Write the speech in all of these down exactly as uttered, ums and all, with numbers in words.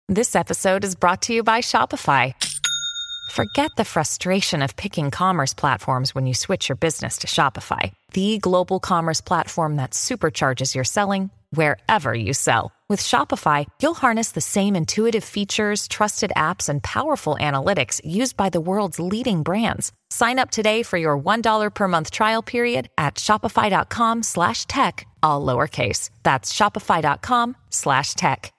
This episode is brought to you by Shopify. Forget the frustration of picking commerce platforms when you switch your business to Shopify, the global commerce platform that supercharges your selling wherever you sell. With Shopify, you'll harness the same intuitive features, trusted apps, and powerful analytics used by the world's leading brands. Sign up today for your one dollar per month trial period at shopify.com slash tech, all lowercase. That's shopify.com slash tech.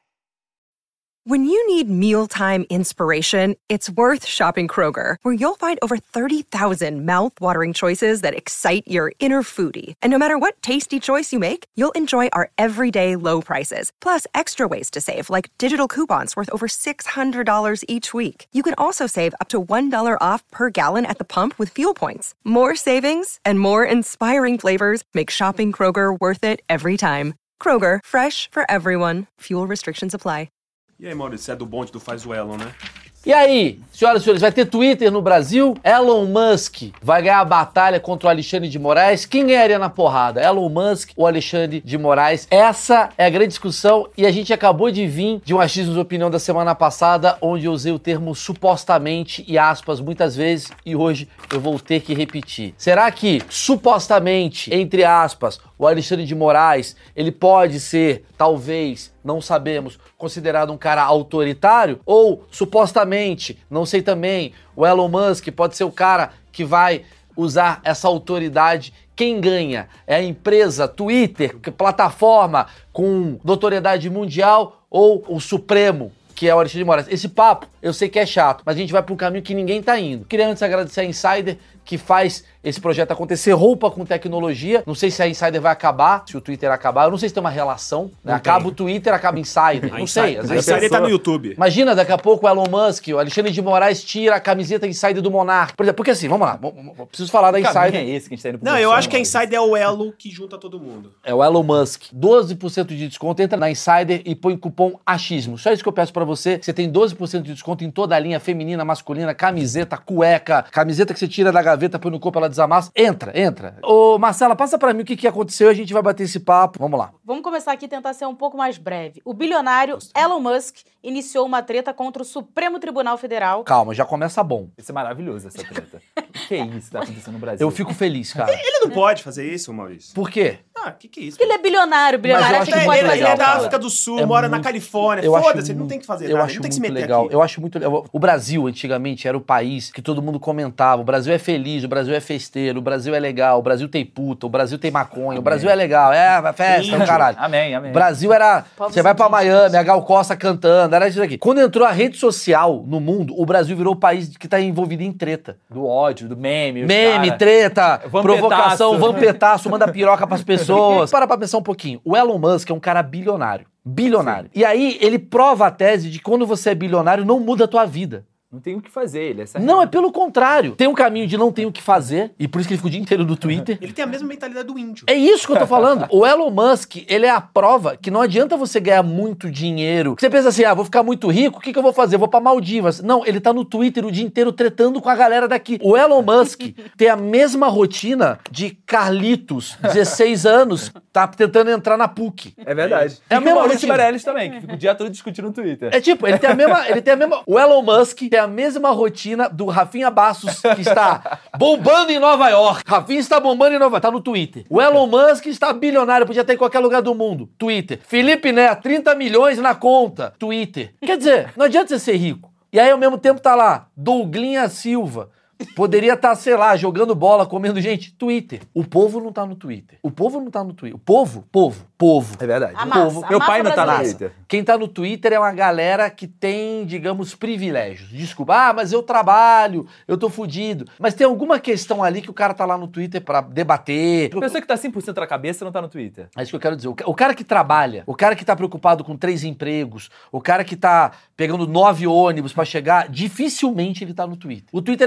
When you need mealtime inspiration, it's worth shopping Kroger, where you'll find over thirty thousand mouth-watering choices that excite your inner foodie. And no matter what tasty choice you make, you'll enjoy our everyday low prices, plus extra ways to save, like digital coupons worth over six hundred dollars each week. You can also save up to one dollar off per gallon at the pump with fuel points. More savings and more inspiring flavors make shopping Kroger worth it every time. Kroger, fresh for everyone. Fuel restrictions apply. E aí, Maurício, você é do bonde do Faz o Elon, né? E aí, senhoras e senhores, vai ter Twitter no Brasil? Elon Musk vai ganhar a batalha contra o Alexandre de Moraes? Quem ganharia na porrada? Elon Musk ou Alexandre de Moraes? Essa é a grande discussão e a gente acabou de vir de um Achismos de Opinião da semana passada, onde eu usei o termo supostamente e aspas muitas vezes e hoje eu vou ter que repetir. Será que supostamente, entre aspas, o Alexandre de Moraes, ele pode ser, talvez, não sabemos, considerado um cara autoritário? Ou, supostamente, não sei também, o Elon Musk pode ser o cara que vai usar essa autoridade? Quem ganha? É a empresa Twitter, plataforma com notoriedade mundial, ou o Supremo, que é o Alexandre de Moraes? Esse papo, eu sei que é chato, mas a gente vai para um caminho que ninguém tá indo. Queria antes agradecer a Insider, que faz esse projeto acontecer, roupa com tecnologia. Não sei se a Insider vai acabar, se o Twitter acabar. Eu não sei se tem uma relação, né? Acaba o Twitter, acaba Insider. Não sei. A Insider tá no YouTube. Imagina, daqui a pouco o Elon Musk, o Alexandre de Moraes tira a camiseta Insider do Monark. Por exemplo, porque assim, vamos lá, preciso falar da Insider. É esse que a gente tá indo pro Não, eu acho que a Insider é o elo que junta todo mundo. É o Elon Musk. doze por cento de desconto, entra na Insider e põe cupom ACHISMO. Só isso que eu peço pra você. Você tem doze por cento de desconto em toda a linha feminina, masculina, camiseta, cueca, camiseta que você tira da gaveta, põe no corpo, ela desamassa. Entra, entra. Ô, Marcela, passa pra mim o que, que aconteceu e a gente vai bater esse papo. Vamos lá. Vamos começar aqui e tentar ser um pouco mais breve. O bilionário Elon Musk iniciou uma treta contra o Supremo Tribunal Federal. Calma, já começa bom. Isso é maravilhoso, essa treta. O que é isso que tá acontecendo no Brasil? Eu fico feliz, cara. Ele não pode fazer isso, Maurício. Por quê? Ah, o que que é isso? Porque ele é bilionário. Bilionário Mas eu acha acho que muito pode Ele, fazer ele é da cara. África do Sul, É mora muito- na Califórnia. Eu acho Foda-se, ele não muito- tem que fazer eu nada, acho ele não tem que se muito meter legal. aqui. Eu acho muito legal. O Brasil, antigamente, era o país que todo mundo comentava. O Brasil é feliz, o Brasil é festeiro, o Brasil é legal, o Brasil tem puta, o Brasil tem maconha, Amém. o Brasil é legal, é festa, o caralho. Amém, amém. O Brasil era... Povos Você vai pra indígenas. Miami, a Gal Costa cantando, era isso aqui. Quando entrou a rede social no mundo, o Brasil virou o país que tá envolvido em treta. Do ódio, do meme. os Meme, cara. treta, Vampetaço. provocação, vampetaço, manda piroca pras pessoas. Para pra pensar um pouquinho. O Elon Musk é um cara bilionário. Bilionário. E aí, ele prova a tese de que quando você é bilionário, não muda a tua vida. Não tem o que fazer, ele é essa Não, é pelo contrário. Tem um caminho de não ter o que fazer, e por isso que ele fica o dia inteiro no Twitter. Ele tem a mesma mentalidade do índio. É isso que eu tô falando. O Elon Musk, ele é a prova que não adianta você ganhar muito dinheiro. Você pensa assim, ah, vou ficar muito rico, o que, que eu vou fazer? Vou pra Maldivas. Não, ele tá no Twitter o dia inteiro tretando com a galera daqui. O Elon Musk tem a mesma rotina de Carlitos, dezesseis anos, tá tentando entrar na P U C. É verdade. É a E mesma o Maurício rotina. Meirelles também, que fica o dia todo discutindo no Twitter. É tipo, ele tem a mesma, ele tem a mesma, o Elon Musk tem a mesma rotina do Rafinha Bastos, que está bombando em Nova York. Rafinha está bombando em Nova York, tá no Twitter. O Elon Musk está bilionário, podia ter em qualquer lugar do mundo. Twitter. Felipe Neto, trinta milhões na conta. Twitter. Quer dizer, não adianta você ser rico. E aí, ao mesmo tempo, tá lá, Douglinha Silva. Poderia estar, sei lá, jogando bola, comendo gente. Twitter. O povo não tá no Twitter. O povo não tá no Twitter. O povo, povo, povo. É verdade. A massa, povo. a Meu massa pai não tá no brasileira. Twitter. Quem tá no Twitter é uma galera que tem, digamos, privilégios. Desculpa, ah, mas eu trabalho, eu tô fudido. Mas tem alguma questão ali que o cara tá lá no Twitter pra debater. A pessoa que tá cem por cento na cabeça não tá no Twitter. É isso que eu quero dizer. O ca- O cara que trabalha, o cara que tá preocupado com três empregos, o cara que tá pegando nove ônibus pra chegar, dificilmente ele tá no Twitter. O Twitter é um cara que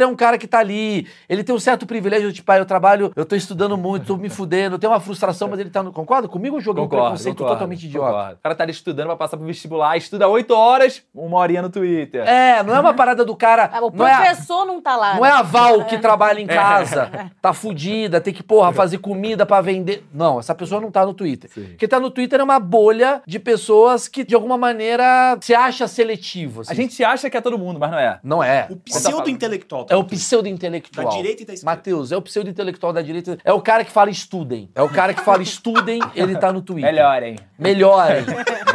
que tá ali, ele tem um certo privilégio, tipo, ah, eu trabalho, eu tô estudando muito, tô me fudendo, eu tenho uma frustração, mas ele tá no... Concorda comigo ou joguei um Concordo, preconceito concordo, totalmente idiota? concordo. O cara tá ali estudando pra passar pro vestibular, estuda oito horas, uma horinha no Twitter. É, não é uma parada do cara... Ah, o não é a- professor não tá lá. Não é né? a Val que trabalha em casa, tá fudida, tem que, porra, fazer comida pra vender. Não, essa pessoa não tá no Twitter. Sim. Quem tá no Twitter é uma bolha de pessoas que, de alguma maneira, se acha seletivo. assim. A gente acha que é todo mundo, mas não é. Não é. O pseudo-intelectual. É o pseudo-intelectual. Da direita e da esquerda. Matheus, é o pseudo-intelectual da direita. É o cara que fala estudem. É o cara que fala estudem, ele tá no Twitter. Melhorem. Melhorem.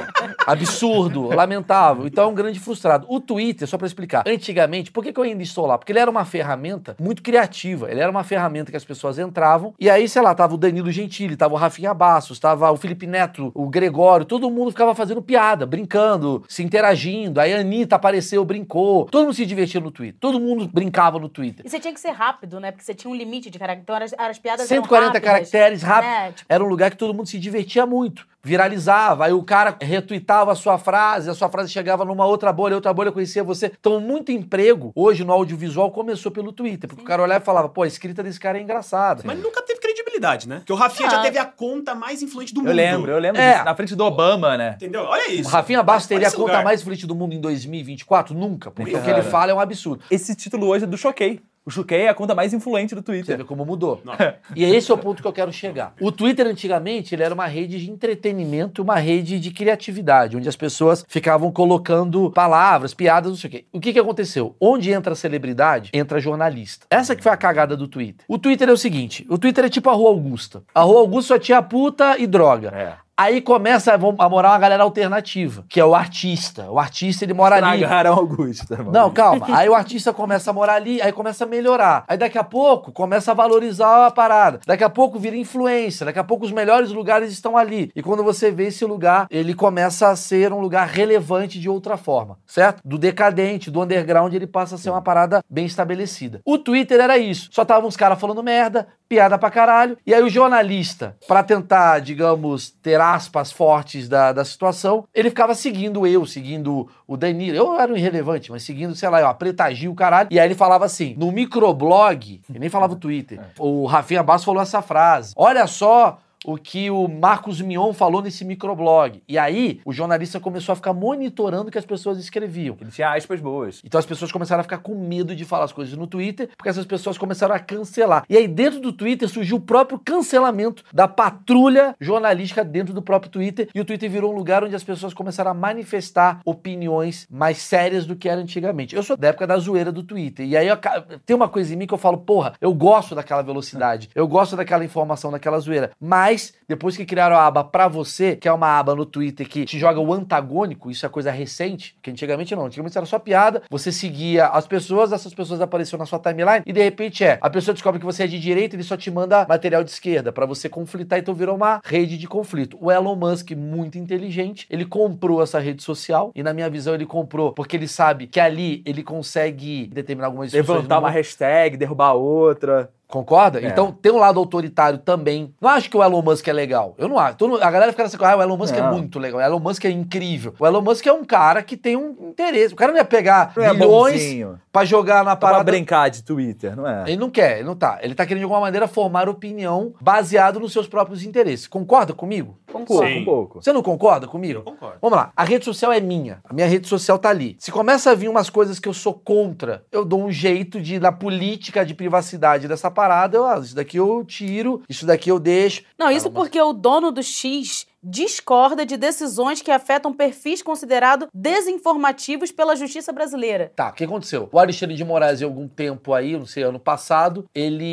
Absurdo, lamentável. Então é um grande frustrado. O Twitter, só pra explicar, antigamente, por que, que eu ainda estou lá? Porque ele era uma ferramenta muito criativa. Ele era uma ferramenta que as pessoas entravam e aí, sei lá, tava o Danilo Gentili, tava o Rafinha Bastos, tava o Felipe Neto, o Gregório, todo mundo ficava fazendo piada, brincando, se interagindo. Aí a Anitta apareceu, brincou. Todo mundo se divertia no Twitter. Todo mundo brincava no Twitter. E você tinha que ser rápido, né? Porque você tinha um limite de caracteres. Então as, as piadas cento e quarenta eram rápidas, caracteres, rápido. né? Tipo, Era um lugar que todo mundo se divertia muito. Viralizava, aí o cara retuitava a sua frase, a sua frase chegava numa outra bolha, outra bolha conhecia você. Então, muito emprego, hoje no audiovisual, começou pelo Twitter. Porque Sim. o cara olhava e falava, pô, a escrita desse cara é engraçada. Mas nunca teve credibilidade, né? Porque o Rafinha Ah. já teve a conta mais influente do Eu mundo. lembro, eu lembro É. disso. Na frente do Obama, né? Entendeu? Olha isso. O Rafinha Bastos teria a Olha esse conta lugar. mais influente do mundo em dois mil e vinte e quatro? Nunca. Porque Cara. o que ele fala é um absurdo. Esse título hoje é do Choquei. O Choquei é a conta mais influente do Você Twitter. vê como mudou. Não. E esse é o ponto que eu quero chegar. O Twitter, antigamente, ele era uma rede de entretenimento, uma rede de criatividade, onde as pessoas ficavam colocando palavras, piadas, não sei o quê. O que que aconteceu? Onde entra a celebridade, entra jornalista. Essa que foi a cagada do Twitter. O Twitter é o seguinte, o Twitter é tipo a Rua Augusta. A Rua Augusta só tinha puta e droga. É. Aí começa a morar uma galera alternativa, que é o artista. O artista, ele mora ali. Estragaram Augusta. mano. Não, calma. Aí o artista começa a morar ali, aí começa a melhorar. Aí daqui a pouco começa a valorizar a parada. Daqui a pouco vira influência. Daqui a pouco os melhores lugares estão ali. E quando você vê esse lugar, ele começa a ser um lugar relevante de outra forma, certo? Do decadente, do underground, ele passa a ser uma parada bem estabelecida. O Twitter era isso. Só estavam os caras falando merda, piada pra caralho. E aí o jornalista, pra tentar, digamos, ter aspas fortes da, da situação, ele ficava seguindo eu, seguindo o Danilo. Eu era um irrelevante, mas seguindo, sei lá, a Preta Gil, caralho. E aí ele falava assim, no microblog, ele nem falava o Twitter, o Rafinha Bastos falou essa frase. Olha só o que o Marcos Mion falou nesse microblog. E aí, o jornalista começou a ficar monitorando o que as pessoas escreviam. Ele tinha aspas boas. Então as pessoas começaram a ficar com medo de falar as coisas no Twitter, porque essas pessoas começaram a cancelar. E aí dentro do Twitter surgiu o próprio cancelamento da patrulha jornalística dentro do próprio Twitter, e o Twitter virou um lugar onde as pessoas começaram a manifestar opiniões mais sérias do que era antigamente. Eu sou da época da zoeira do Twitter, e aí eu, tem uma coisa em mim que eu falo, porra, eu gosto daquela velocidade, eu gosto daquela informação, daquela zoeira, mas depois que criaram a aba pra você, que é uma aba no Twitter que te joga o antagônico, isso é coisa recente, que antigamente não, antigamente era só piada, você seguia as pessoas, essas pessoas apareciam na sua timeline, e de repente é, a pessoa descobre que você é de direita, ele só te manda material de esquerda, pra você conflitar, então virou uma rede de conflito. O Elon Musk, muito inteligente, ele comprou essa rede social, e na minha visão ele comprou porque ele sabe que ali ele consegue determinar algumas discussões Levantar no uma mundo. hashtag, derrubar outra. Concorda? É. Então tem um lado autoritário também. Não acho que o Elon Musk é legal. Eu não acho. Todo mundo- a galera fica nessa coisa, ah, o Elon Musk é Não. muito legal. O Elon Musk é incrível. O Elon Musk é um cara que tem um interesse. O cara não ia pegar Não é bilhões bonzinho. pra jogar na Pra parada. brincar de Twitter, não é? Ele não quer, ele não tá. Ele tá querendo de alguma maneira formar opinião baseado nos seus próprios interesses. Concorda comigo? Um pouco, Sim. um pouco. Você não concorda comigo? Eu concordo. Vamos lá, a rede social é minha. A minha rede social tá ali. Se começa a vir umas coisas que eu sou contra, eu dou um jeito de, na política de privacidade dessa parada, eu, ah, isso daqui eu tiro, isso daqui eu deixo. Não, isso Ah, mas- porque o dono do X discorda de decisões que afetam perfis considerados desinformativos pela justiça brasileira. Tá, o que aconteceu? O Alexandre de Moraes, em algum tempo aí, não sei, ano passado,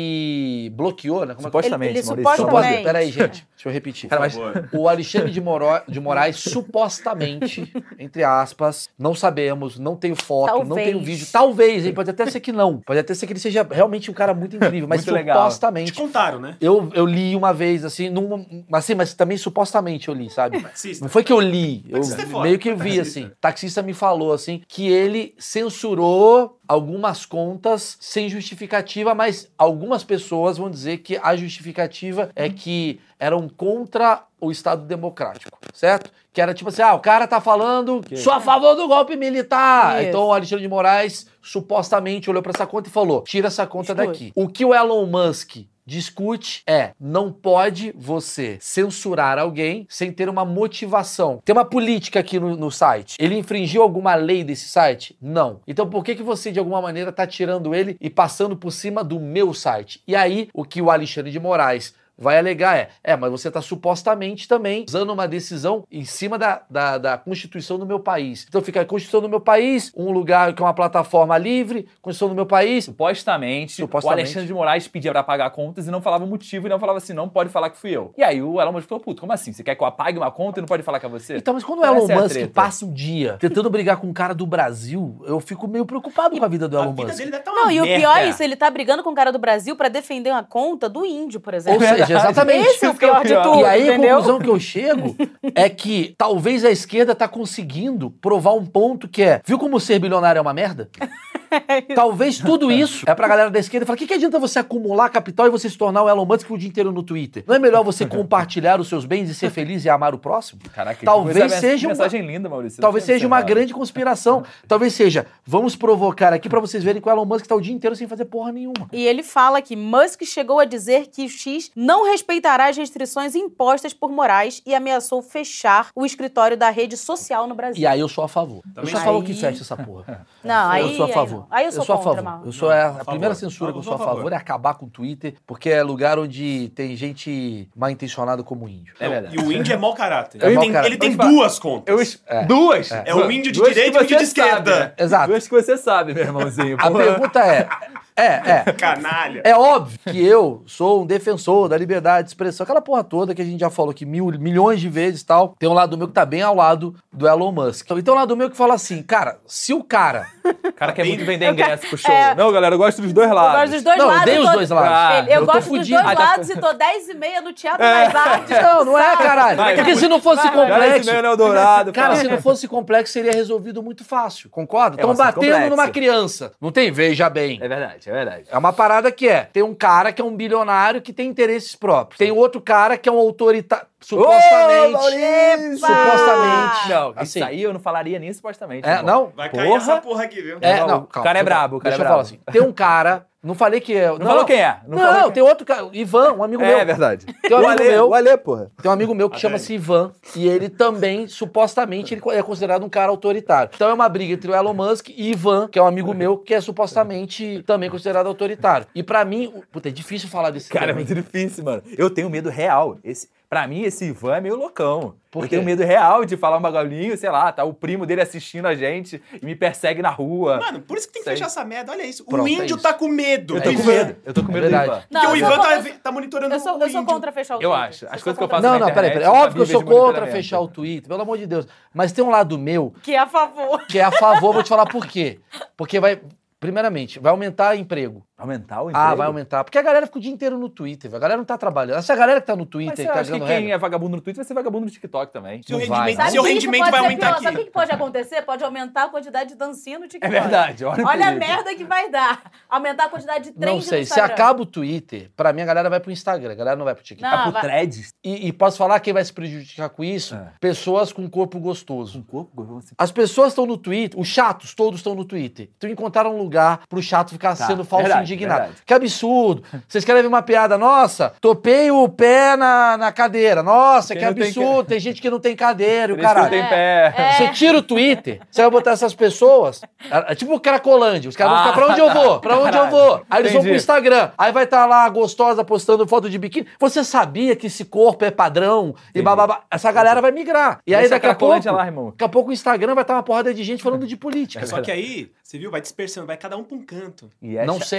ele bloqueou, né? Como é que- Supostamente, Ele- ele Maurício. supostamente- Suposta- Peraí, gente, deixa eu repetir. Cara, mas- Por favor. O Alexandre de, Moro... de Moraes, supostamente, entre aspas, não sabemos, não tenho foto, não Talvez. tenho vídeo. Talvez, hein? Pode até ser que não. Pode até ser que ele seja realmente um cara muito incrível, mas Muito legal. supostamente. Te contaram, né? Eu, eu li uma vez, assim, num, assim, mas também supostamente. supostamente eu li, sabe? Taxista. Não foi que eu li, eu Taxista é foda. meio que vi, Taxista. assim. Taxista me falou, assim, que ele censurou algumas contas sem justificativa, mas algumas pessoas vão dizer que a justificativa é que eram contra o Estado Democrático, certo? Que era tipo assim, ah, o cara tá falando, sou a favor do golpe militar. Isso. Então o Alexandre de Moraes supostamente olhou pra essa conta e falou, tira essa conta Exclui. daqui. O que o Elon Musk discute é, não pode você censurar alguém sem ter uma motivação. Tem uma política aqui no, no site. Ele infringiu alguma lei desse site? Não. Então por que que você, de alguma maneira, tá tirando ele e passando por cima do meu site? E aí, o que o Alexandre de Moraes vai alegar é, é, mas você está supostamente também usando uma decisão em cima da, da, da Constituição do meu país. Então fica a Constituição do meu país, um lugar que é uma plataforma livre, Constituição do meu país. Supostamente, Supostamente. o Alexandre de Moraes pedia pra pagar contas e não falava o motivo e não falava assim, não pode falar que fui eu. E aí o Elon Musk falou, puto, como assim? Você quer que eu apague uma conta e não pode falar que é você? Então, mas quando o Essa Elon é a Musk treta. passa o dia tentando brigar com um cara do Brasil, eu fico meio preocupado com a vida do A Elon vida Musk. dele deve estar uma Não, e o merda. pior é isso, ele tá brigando com o cara do Brasil pra defender uma conta do índio, por Ou exemplo. seja, exatamente. Esse é o Isso que é o pior de pior. tudo, E aí entendeu? a conclusão que eu chego é que talvez a esquerda tá conseguindo provar um ponto que é, viu como ser bilionário é uma merda? Talvez tudo isso é pra galera da esquerda falar, o que, que adianta você acumular capital e você se tornar o Elon Musk o dia inteiro no Twitter? Não é melhor você compartilhar os seus bens e ser feliz e amar o próximo? Caraca, que Talvez coisa- seja uma- mensagem linda, Maurício. Talvez Não tinha seja uma observado. grande conspiração. Talvez seja, vamos provocar aqui pra vocês verem que o Elon Musk tá o dia inteiro sem fazer porra nenhuma. E ele fala que Musk chegou a dizer que o X não respeitará as restrições impostas por Moraes e ameaçou fechar o escritório da rede social no Brasil. E aí eu sou a favor. Também eu sou a sou. favor que Aí- fecha essa porra. Não, aí eu sou a aí favor. não. Aí eu sou, a contra, favor. Mal. Eu sou Não, a, a a favor. primeira censura que eu Eu sou a sou a favor favor. é acabar com o Twitter, porque é lugar onde tem gente mal intencionada como índio. É verdade. E o índio é mau caráter. É ele mau tem, caráter. ele tem Vou te falar. duas contas. Eu es- É. Duas? É o índio de Duas direita que e o índio de você sabe, esquerda. né? Exato. Duas que você sabe, meu irmãozinho. A porra. pergunta é, é, é, Canalha. é óbvio que eu sou um defensor da liberdade de expressão, aquela porra toda que a gente já falou aqui mil, milhões de vezes e tal. Tem um lado meu que tá bem ao lado do Elon Musk. Então tem um lado meu que fala assim, cara, se o cara... O cara quer Bem- muito vender ingresso pro show. É. Não, galera, eu gosto dos dois Eu lados. gosto dos dois Não, eu lados. dei os tô- dois lados. Ah, Ele- eu, eu tô gosto dos fudido. dois Ah, tá- lados e tô dez e meia no Teatro das Artes. Não, não é, caralho. Vai, Porque vai. se não fosse Vai, vai. complexo... Galera, esse Eldorado. Cara, fala. se não fosse complexo, seria resolvido muito fácil. Concorda? É Estão um assunto batendo complexo. numa criança. Não tem? Veja bem. É verdade, é verdade. É uma parada que é, tem um cara que é um bilionário que tem interesses próprios. Tem outro cara que é um autoritário, supostamente. Maurício! supostamente. Não, Assim. isso aí eu não falaria nem supostamente. É, irmão. não? Vai cair Porra. essa porra aqui, viu? É, Não, não, o calma, cara é deixa eu falar. brabo, o cara Deixa é eu falar brabo. assim. Tem um cara, não falei que é... Não, falou quem é, não Não, falou não, quem é. tem outro cara, Ivan, um amigo meu. É verdade. Tem um o amigo Ale, meu. o Ale, porra. Tem um amigo meu que Olha chama-se Ivan e ele também, supostamente, ele é considerado um cara autoritário. Então é uma briga entre o Elon Musk e Ivan, que é um amigo meu que é supostamente também considerado autoritário. E pra mim, o- puta, é difícil falar desse Cara, é também. muito difícil, mano. Eu tenho medo real. Esse, pra mim, esse Ivan é meio loucão. Por eu quê? tenho medo real de falar um bagulhinho, sei lá, tá o primo dele assistindo a gente e me persegue na rua. Mano, por isso que tem que Sei. fechar essa merda. Olha isso. Pronto, o é índio isso. tá com medo. eu tô do com Ivan. medo. Eu tô com medo É do verdade. Ivan. Não, Porque o eu Ivan sou- tá, eu- tá monitorando Eu sou, o eu sou índio. contra fechar o Eu Twitter. acho. As sou coisas que eu contra faço Não, na não, peraí, internet, peraí. É óbvio que eu níveis sou de contra monitoramento. fechar o Twitter, pelo amor de Deus. Mas tem um lado meu Que é a favor. que é a favor, vou te falar por quê. Porque vai, primeiramente, vai aumentar emprego. Aumentar o emprego? Ah, vai aumentar. Porque a galera fica o dia inteiro no Twitter, velho. A galera não tá trabalhando. Essa galera que tá no Mas Twitter você e tá acha que ganhando quem regra. é vagabundo no Twitter vai ser vagabundo no TikTok também? Seu Não vai, rendimento, não. seu que isso rendimento pode vai ser aumentar pior? aqui. Sabe o que que pode acontecer? Pode aumentar a quantidade de dancinha no É TikTok. verdade, olha o Olha a perigo. merda que vai dar. Aumentar a quantidade de trend Não sei, no se Instagram. acaba o Twitter, pra mim a galera vai pro Instagram, a galera não vai pro TikTok. Não. Vai pro vai- threads. E, e posso falar quem vai se prejudicar com isso? É. Pessoas com corpo gostoso. Um corpo, você... As pessoas estão no Twitter, os chatos todos estão no Twitter. Então encontraram um lugar pro chato ficar Tá, sendo falso e verdade, indignado. verdade. Que absurdo. Vocês querem ver uma piada? Nossa, topei o pé na, na cadeira. Nossa, Quem que não tem absurdo. Tem, gente que não tem cadeira e o Por isso que caralho. não tem pé. É. Você tira o Twitter, você vai botar essas pessoas. É, é tipo o Cracolândia. Os caras vão Ah, ficar, pra onde eu vou? Pra onde eu caralho. vou? Aí eles vão pro Entendi. Instagram. Aí vai estar lá a gostosa postando foto de biquíni. Você sabia que esse corpo é padrão? E Entendi. bababá. Essa galera vai migrar. E aí Deixa daqui a a pouco, Cracolândia lá, irmão. daqui a pouco o Instagram vai estar uma porrada de gente falando de política. Só que aí, você viu, vai dispersando, vai cada um pra um canto. E é Não cha- sei, hein?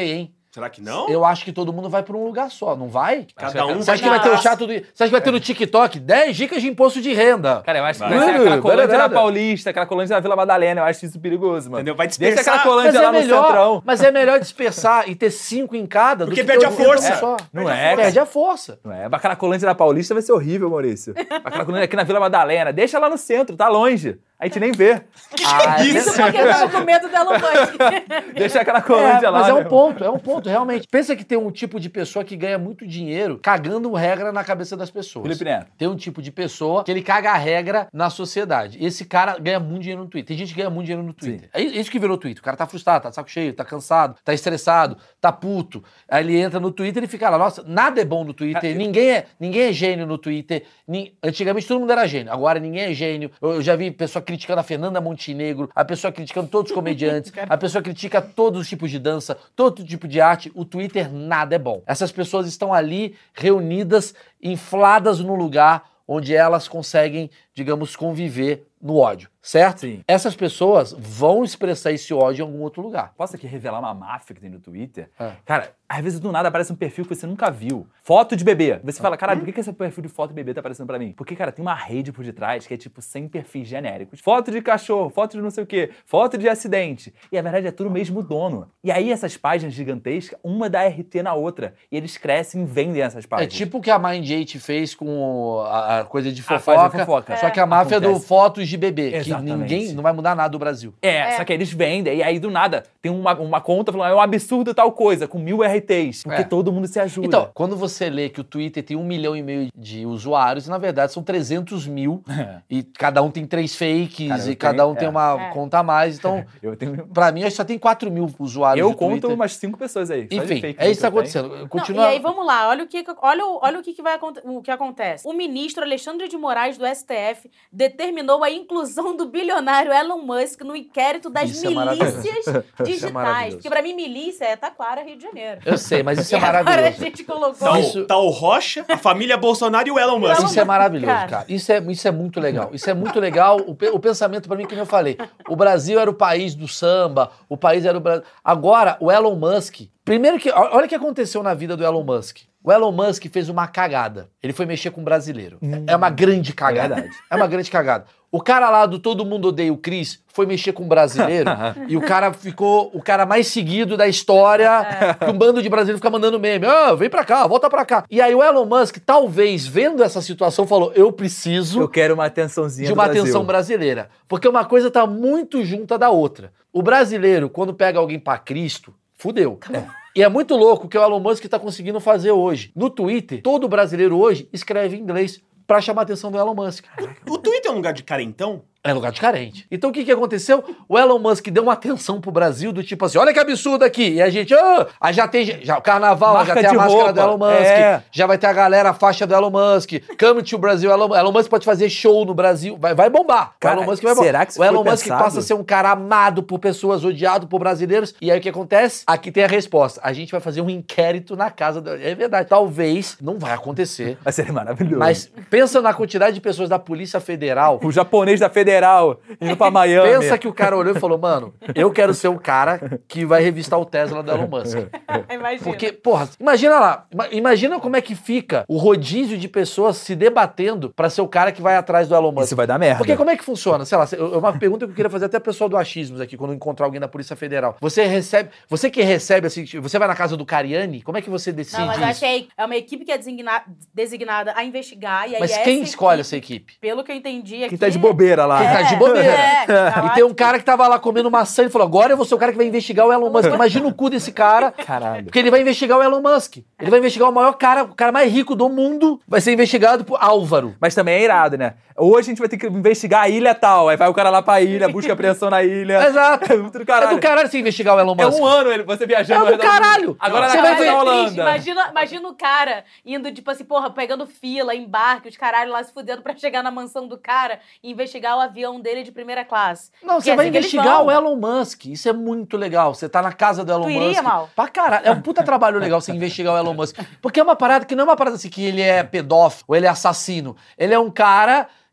Será que não? Eu acho que todo mundo vai pra um lugar só, não vai? Cada um Você acha que vai ter o chato do... Você acha que vai ter no TikTok dez dicas de imposto de renda? Cara, eu acho que Vai. vai ser aquela Vai, colônia vai da nada. Paulista, aquela colônia da Vila Madalena. Eu acho isso perigoso, mano. Entendeu? Vai Deixa dispersar. aquela colônia Mas lá é, no melhor, centrão. mas é melhor dispersar e ter cinco em cada do Porque que perde ter a oitenta força. só. Não é, Perde a força. Não é? Aquela colônia da Paulista vai ser horrível, Maurício. Aquela colônia aqui na Vila Madalena. Deixa lá no centro, tá longe. A gente nem vê. Ah, Isso porque eu tava com medo dela Musk. Deixa aquela colônia É, lá. mas é um né? ponto, é um ponto, realmente. Pensa que tem um tipo de pessoa que ganha muito dinheiro cagando regra na cabeça das pessoas. Felipe Neto. Tem um tipo de pessoa que ele caga a regra na sociedade. Esse cara ganha muito dinheiro no Twitter. Tem gente que ganha muito dinheiro no Twitter. É isso que virou Twitter. O cara tá frustrado, tá de saco cheio, tá cansado, tá estressado, tá puto. Aí ele entra no Twitter e fica lá, nossa, nada é bom no Twitter, ninguém é, ninguém é gênio no Twitter. Ni- Antigamente todo mundo era gênio, agora ninguém é gênio. Eu, eu já vi pessoa criticando a Fernanda Montenegro, a pessoa criticando todos os comediantes, a pessoa critica todos os tipos de dança, todo tipo de arte. O Twitter nada é bom. Essas pessoas estão ali reunidas, infladas no lugar onde elas conseguem, digamos, conviver no ódio, certo? Sim. Essas pessoas vão expressar esse ódio em algum outro lugar. Posso aqui revelar uma máfia que tem no Twitter? É. Cara, às vezes do nada aparece um perfil que você nunca viu. Foto de bebê. Você fala, caralho, por que que esse perfil de foto de bebê tá aparecendo pra mim? Porque, cara, tem uma rede por detrás que é tipo cem perfis genéricos. Foto de cachorro, foto de não sei o quê, foto de acidente. E a verdade é tudo o mesmo dono. E aí essas páginas gigantescas, uma dá R T na outra. E eles crescem e vendem essas É páginas. tipo o que a Mind eight fez com o- a, a coisa de A página fofoca, de fofoca. só que a máfia é do Acontece. fotos de bebê, Exatamente. que ninguém, não vai mudar nada do Brasil. É, só que eles vendem, e aí do nada tem uma, uma conta falando, é um absurdo tal coisa, com mil R Ts, porque É. todo mundo se ajuda. Então, quando você lê que o Twitter tem um milhão e meio de usuários, na verdade são trezentos mil, e cada um tem três fakes, Cara, eu e cada tenho- um tem é. uma É. conta a mais, então, eu tenho... pra mim, acho que só tem quatro mil usuários Eu de conto Twitter. umas cinco pessoas aí. só de Enfim, fake é isso que tá eu tenho. acontecendo. Não, Continua... e aí, vamos lá, olha o que, olha, o- olha o que, que vai aconte- o que acontece. O ministro Alexandre de Moraes, do S T F, determinou a inclusão do bilionário Elon Musk no inquérito das Isso é maravilhoso. milícias Isso é digitais. maravilhoso. Porque pra mim, milícia é Taquara, Rio de Janeiro. Eu sei, mas isso E é agora a maravilhoso. gente colocou... Tá, Isso- o, tá o Rocha, a família Bolsonaro e o Elon Musk. Elon Isso é maravilhoso, Cara. cara. Isso é, isso é muito legal. Isso é muito legal. O, pe- o pensamento, pra mim, como eu falei, o Brasil era o país do samba, o país era o Brasil. Agora, o Elon Musk. Primeiro que. Olha o que aconteceu na vida do Elon Musk. O Elon Musk fez uma cagada. Ele foi mexer com um brasileiro. É uma grande cagada. É verdade. É uma grande cagada. O cara lá do Todo Mundo Odeia o Chris foi mexer com um brasileiro e o cara ficou o cara mais seguido da história, que um bando de brasileiros fica mandando meme. Ah, vem pra cá, volta pra cá. E aí o Elon Musk, talvez, vendo essa situação, falou, eu preciso Eu quero uma atençãozinha de do uma Brasil. atenção brasileira. Porque uma coisa tá muito junta da outra. O brasileiro, quando pega alguém pra Cristo, fudeu. E é muito louco o que o Elon Musk tá conseguindo fazer hoje. No Twitter, todo brasileiro hoje escreve em inglês pra chamar a atenção do Elon Musk. O Twitter é um lugar de carentão? É lugar de carente. Então o que que aconteceu? O Elon Musk deu uma atenção pro Brasil do tipo assim, olha que absurdo aqui. E a gente, ah, aí já tem já, o carnaval, Marca já tem a de máscara roupa, do Elon Musk, é. já vai ter a galera, a faixa do Elon Musk, come to Brasil, Elon, Elon Musk pode fazer show no Brasil, vai, vai bombar. Cara, o Elon Musk vai bombar. será que isso o Elon foi Musk pensado? passa a ser um cara amado por pessoas, odiado por brasileiros. E aí o que acontece? Aqui tem a resposta. A gente vai fazer um inquérito na casa do... É verdade. Talvez, não vai acontecer. Vai ser maravilhoso. Mas pensa na quantidade de pessoas da Polícia Federal. O japonês da Federal indo pra Miami. Pensa que o cara olhou e falou, mano, eu quero ser o cara que vai revistar o Tesla do Elon Musk. Imagina. Porque, porra, imagina lá, ima- imagina como é que fica o rodízio de pessoas se debatendo pra ser o cara que vai atrás do Elon Musk. Isso vai dar merda. Porque como é que funciona? Sei lá, é uma pergunta que eu queria fazer até pro pessoal do Achismos aqui, quando eu encontrar alguém da Polícia Federal. Você recebe, você que recebe, assim, você vai na casa do Cariani, como é que você decide Não, mas eu acho isso? que é uma equipe que é designa- designada a investigar. E aí Mas essa quem escolhe equipe, essa equipe? Pelo que eu entendi aqui... Quem tá de bobeira lá. Quem tá de bobeira. É, que tá E lá, tem um tipo, cara que tava lá comendo maçã e falou, agora eu vou ser o cara que vai investigar o Elon Musk. Imagina o cu desse cara. Caralho. Porque ele vai investigar o Elon Musk. Ele vai investigar o maior cara, o cara mais rico do mundo. Vai ser investigado por Álvaro. Mas também é irado, né? Hoje a gente vai ter que investigar a ilha tal. Aí vai o cara lá pra ilha, busca apreensão na ilha. Exato. É muito do caralho. É do caralho você investigar o Elon É Musk. um ano ele, você viajando. É do caralho. Agora Você na vai casa ver- da é triste. Holanda. Imagina, imagina o cara indo, tipo assim, porra, pegando fila, embarque, os caralho lá se fudendo pra chegar na mansão do cara e investigar o avião dele de primeira classe. Não, Porque você é vai assim que eles investigar vão. o Elon Musk. Isso é muito legal. Você tá na casa do Elon Tu Musk. iria, Mal? Pra caralho. É um puta trabalho legal você investigar o Elon Musk. Porque é uma parada que não é uma parada assim que ele é pedófilo ou ele é assassino. Ele é um cara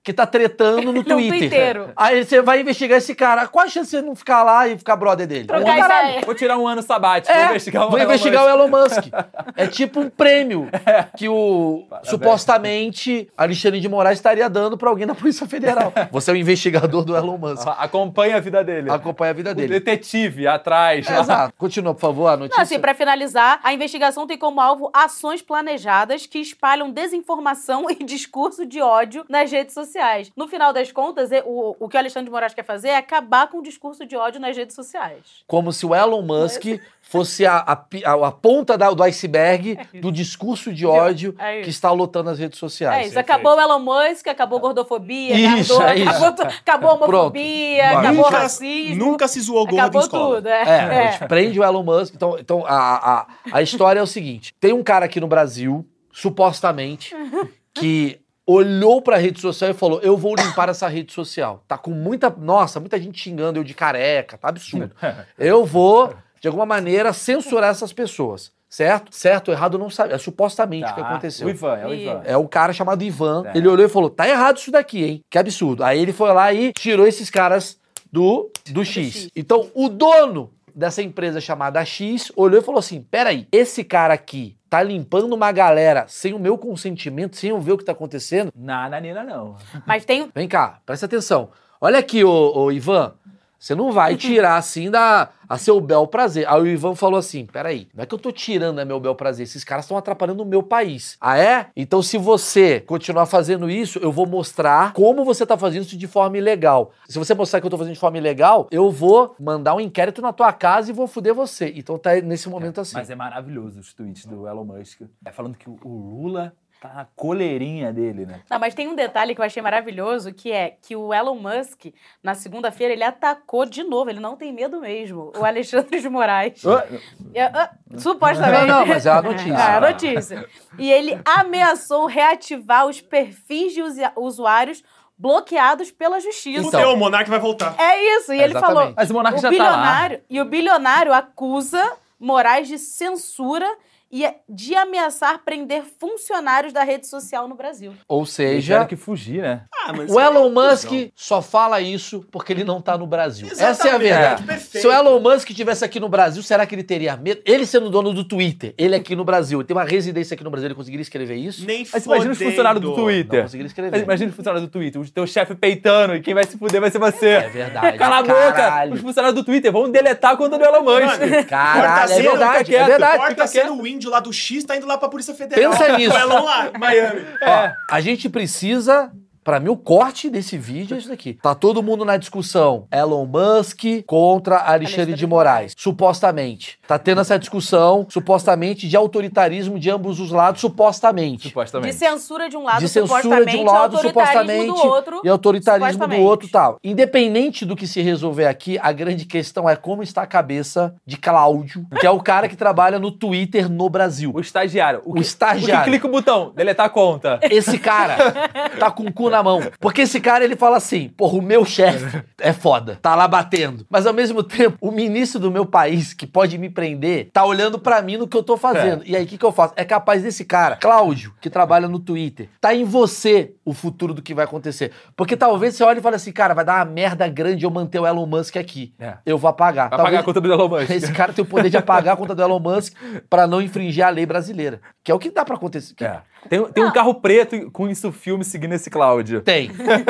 que tá tretando no Ele é um Twitter. twitteiro. Aí você vai investigar esse cara. Qual a chance de você não ficar lá e ficar brother dele? Trocar Pô, caralho. ideia. Vou tirar um ano sabático, É, vou investigar o vou Elon investigar Musk. o Elon Musk. É tipo um prêmio que o supostamente Alexandre de Moraes estaria dando pra alguém da Polícia Federal. Você é o investigador do Elon Musk. Acompanha a vida dele. Acompanha a vida O dele. detetive atrás. É, exato. Continua, por favor, a notícia. Não, assim, pra finalizar, a investigação tem como alvo ações planejadas que espalham desinformação e discurso de ódio nas redes sociais. No final das contas, é- o, o que o Alexandre de Moraes quer fazer é acabar com o discurso de ódio nas redes sociais. Como se o Elon Musk fosse a, a, pi- a- a ponta da- do iceberg do discurso de ódio É isso. que está lotando as redes sociais. É isso, acabou o Elon Musk, acabou a gordofobia, Isso, acabou, é isso. acabou, tu- acabou a homofobia, Pronto. acabou o Nunca, racismo. nunca se zoou gordo em acabou escola. tudo. É, É, a é. gente prende o Elon Musk. Então, então a, a, a história é o seguinte: tem um cara aqui no Brasil, supostamente, que olhou pra rede social e falou: eu vou limpar essa rede social. Tá com muita. Nossa, muita gente xingando eu de careca, tá absurdo. Eu vou, de alguma maneira, censurar essas pessoas. Certo? Certo ou errado não sabe. É supostamente o que Tá. aconteceu. O Ivan, é o Ivan. É um cara chamado Ivan. É. Ele olhou e falou: tá errado isso daqui, hein? Que absurdo. Aí ele foi lá e tirou esses caras do, do X. X. Então, o dono dessa empresa chamada X olhou e falou assim: peraí, esse cara aqui tá limpando uma galera sem o meu consentimento, sem eu ver o que tá acontecendo. Na Nanina, não. Mas tem. Vem cá, presta atenção. Olha aqui, ô, ô Ivan. Você não vai tirar assim da, a seu bel prazer. Aí o Ivan falou assim: peraí, não é que eu tô tirando a meu bel prazer, esses caras estão atrapalhando o meu país. Ah, é? Então se você continuar fazendo isso, eu vou mostrar como você tá fazendo isso de forma ilegal. Se você mostrar que eu tô fazendo de forma ilegal, eu vou mandar um inquérito na tua casa e vou foder você. Então tá nesse momento assim. Mas é maravilhoso os tweets do Elon Musk. É falando que o o Lula tá na coleirinha dele, né? Não, mas tem um detalhe que eu achei maravilhoso, que é que o Elon Musk, na segunda-feira, ele atacou de novo, ele não tem medo mesmo, o Alexandre de Moraes. É, ah, supostamente. Não, não, mas é a notícia. É a notícia. E ele ameaçou reativar os perfis de usi- usuários bloqueados pela justiça. Então. Fudeu, o Monark vai voltar. É isso, e ele Exatamente. falou... Mas o Monark o já tá lá. bilionário, E o bilionário acusa Moraes de censura e de ameaçar prender funcionários da rede social no Brasil. Ou Ele seja, tiveram que fugir, né? Ah, mas o isso Elon é Musk confusão. só fala isso porque ele não tá no Brasil. Essa é a Exatamente, verdade. perfeito. Se o Elon Musk estivesse aqui no Brasil, será que ele teria medo? Ele sendo dono do Twitter, ele aqui no Brasil, ele tem uma residência aqui no Brasil, ele conseguiria escrever isso? Nem Mas imagina os fodendo. funcionários do Não Twitter. conseguiria Mas escrever. imagina os funcionários do Twitter, o teu chefe peitando e quem vai se fuder vai ser você. É verdade. Cala a boca! Caralho. Os funcionários do Twitter vão deletar a conta do Elon Musk. Mano, Caralho, é Corta verdade, quieto, é verdade. Corta fica sendo quieto. o índio lá do X, tá indo lá pra Polícia Federal. Pensa nisso. O Elon lá, Miami. Ó, a gente precisa, pra mim, o corte desse vídeo é isso daqui. Tá todo mundo na discussão. Elon Musk contra Alexandre Alexandre de de Moraes. Supostamente. Tá tendo essa discussão, supostamente, de autoritarismo de ambos os lados, supostamente. De Supostamente. censura de um lado, De censura supostamente, de um lado, autoritarismo supostamente, do outro. e autoritarismo do supostamente. outro tal. Independente do que se resolver aqui, a grande questão é como está a cabeça de Cláudio, que é o cara que trabalha no Twitter no Brasil. O estagiário. O que, estagiário. O que clica o botão, deletar a conta. Esse cara tá com o cu na mão. Porque esse cara, ele fala assim, porra, o meu chefe é foda, tá lá batendo. Mas ao mesmo tempo, o ministro do meu país, que pode me prender, tá olhando pra mim no que eu tô fazendo. E aí, o que que eu faço? É capaz desse cara, Cláudio, que trabalha no Twitter, tá em você o futuro do que vai acontecer. Porque talvez você olhe e fale assim, cara, vai dar uma merda grande eu manter o Elon Musk aqui. É. Eu vou apagar. Vai Talvez- pagar a conta do Elon Musk. Esse cara tem o poder de apagar a conta do Elon Musk pra não infringir a lei brasileira. Que é o que dá pra acontecer. É. Tem, tem um carro preto com isso filme seguindo esse Cláudio. Tem,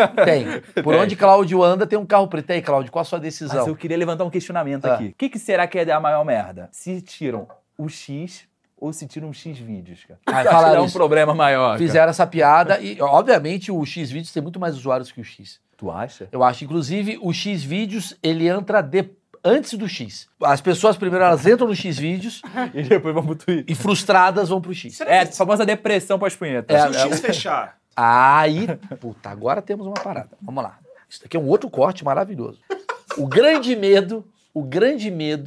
tem. Por Tem. onde Cláudio anda, tem um carro preto. E aí, Cláudio, qual a sua decisão? Mas eu queria levantar um questionamento Ah. aqui. O que, que será que é a maior merda? Se tiram o X ou se tiram os X vídeos, cara? Ah, Eu acho que falaram dá um isso. problema maior. cara. Fizeram essa piada e, obviamente, o X-Vídeos tem muito mais usuários que o X. Tu acha? Eu acho, inclusive, o X-Vídeos, ele entra de- antes do X. As pessoas, primeiro, elas entram no X-Vídeos E depois vamos pro Twitter. e frustradas vão pro X. É, a famosa depressão pós-punheta. É, Se o X fechar. Aí, puta, agora temos uma parada. Vamos lá. Isso daqui é um outro corte maravilhoso. O grande medo, o grande medo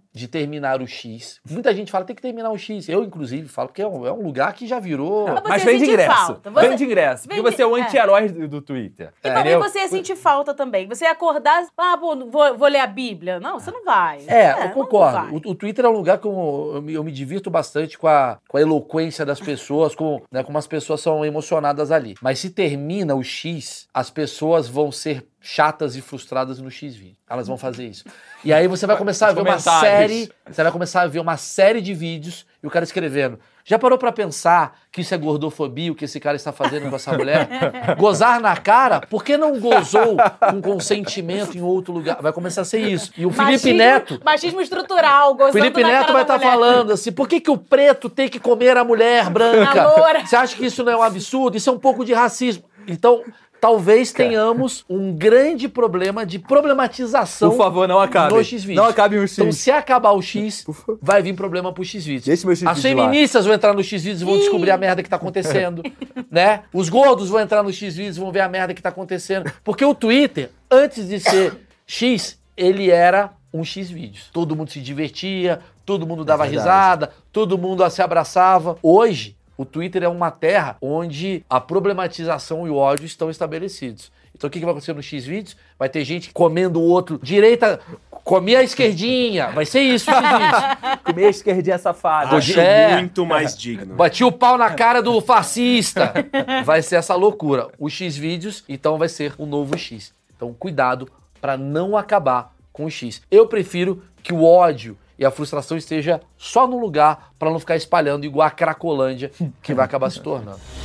de terminar o X. Muita gente fala que tem que terminar o X. Eu, inclusive, falo porque é um, é um lugar que já virou... Mas você Mas vem de sente ingresso. falta. Você- Vem de ingresso. Porque vem de- você é o é. anti-herói do, do Twitter. E talvez entendeu? você ia sentir falta também. Você ia acordar, ah, pô, vou, vou ler a Bíblia. Não, você não vai. É, eu não concordo. vai. O, o Twitter é um lugar que eu, eu, me, eu me divirto bastante com a, com a eloquência das pessoas, com, né, como as pessoas são emocionadas ali. Mas se termina o X, as pessoas vão ser chatas e frustradas no X-Vídeo. Elas vão fazer isso. E aí você vai começar a Os ver uma comentários. série, você vai começar a ver uma série de vídeos e o cara escrevendo. Já parou pra pensar que isso é gordofobia, o que esse cara está fazendo com essa mulher? Gozar na cara? Por que não gozou com consentimento em outro lugar? Vai começar a ser isso. E o Felipe Machismo- Neto... Machismo estrutural, gozando Felipe na Neto cara vai da estar mulher. falando assim, por que, que o preto tem que comer a mulher branca? A loura. Você acha que isso não é um absurdo? Isso é um pouco de racismo. Então, talvez tenhamos um grande problema de problematização Por favor, não acabe. no X-Vídeos. Não acabe o X. Então, se acabar o X, vai vir problema pro X-Vídeos. Deixa meu X-Vídeos As feministas vão entrar no X-Vídeos e vão descobrir a merda que tá acontecendo, né? Os gordos vão entrar no X-Vídeos e vão ver a merda que tá acontecendo. Porque o Twitter, antes de ser X, ele era um X-Vídeos. Todo mundo se divertia, todo mundo dava verdade. risada, todo mundo se abraçava. Hoje, o Twitter é uma terra onde a problematização e o ódio estão estabelecidos. Então o que que vai acontecer no X-Vídeos? Vai ter gente comendo o outro, direita, comia a esquerdinha, vai ser isso o X-Vídeos. Comer a esquerdinha safada. Acho É. muito mais digno. Bati o pau na cara do fascista. Vai ser essa loucura. O X-Vídeos, então, vai ser o novo X. Então, cuidado para não acabar com o X. Eu prefiro que o ódio e a frustração esteja só no lugar para não ficar espalhando igual a Cracolândia, que vai acabar se tornando.